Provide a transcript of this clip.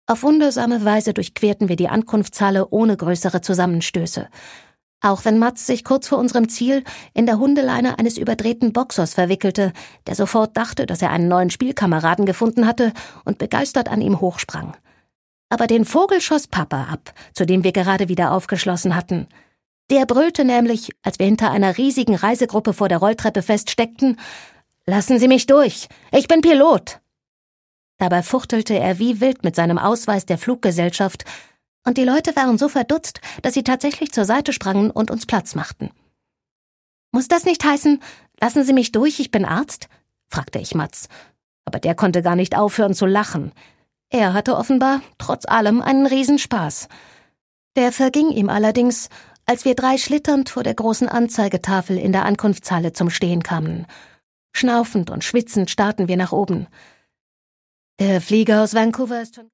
Auf wundersame Weise durchquerten wir die Ankunftshalle ohne größere Zusammenstöße. Auch wenn Mats sich kurz vor unserem Ziel in der Hundeleine eines überdrehten Boxers verwickelte, der sofort dachte, dass er einen neuen Spielkameraden gefunden hatte und begeistert an ihm hochsprang. Aber den Vogel schoss Papa ab, zu dem wir gerade wieder aufgeschlossen hatten. Der brüllte nämlich, als wir hinter einer riesigen Reisegruppe vor der Rolltreppe feststeckten: »Lassen Sie mich durch! Ich bin Pilot!« Dabei fuchtelte er wie wild mit seinem Ausweis der Fluggesellschaft, und die Leute waren so verdutzt, dass sie tatsächlich zur Seite sprangen und uns Platz machten. »Muss das nicht heißen, lassen Sie mich durch, ich bin Arzt?« fragte ich Mats. Aber der konnte gar nicht aufhören zu lachen. Er hatte offenbar, trotz allem, einen Riesenspaß. Der verging ihm allerdings, als wir 3 schlitternd vor der großen Anzeigetafel in der Ankunftshalle zum Stehen kamen. Schnaufend und schwitzend starrten wir nach oben. »Der Flieger aus Vancouver ist schon